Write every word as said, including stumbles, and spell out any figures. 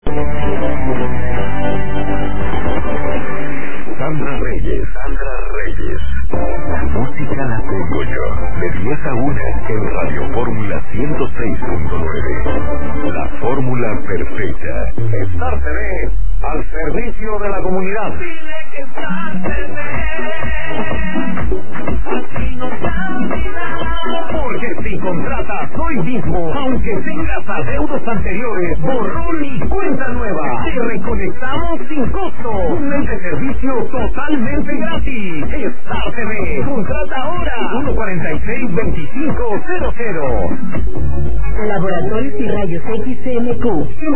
Sandra Reyes, Sandra Reyes. La música la tengo yo. De diez a una en Radio Fórmula ciento seis punto nueve. La fórmula perfecta. Star T V, al servicio de la comunidad. Dile que Star T V, así no te olvidarás. Porque si contratas hoy mismo, aunque tengas adeudos anteriores, borrón y cuenta nueva, te reconectamos sin costo. Un mes de servicio totalmente gratis. Star T V, contrata ahora. uno cuarenta y seis, veinticinco cero cero. Laboratorios y Rayos X M Q.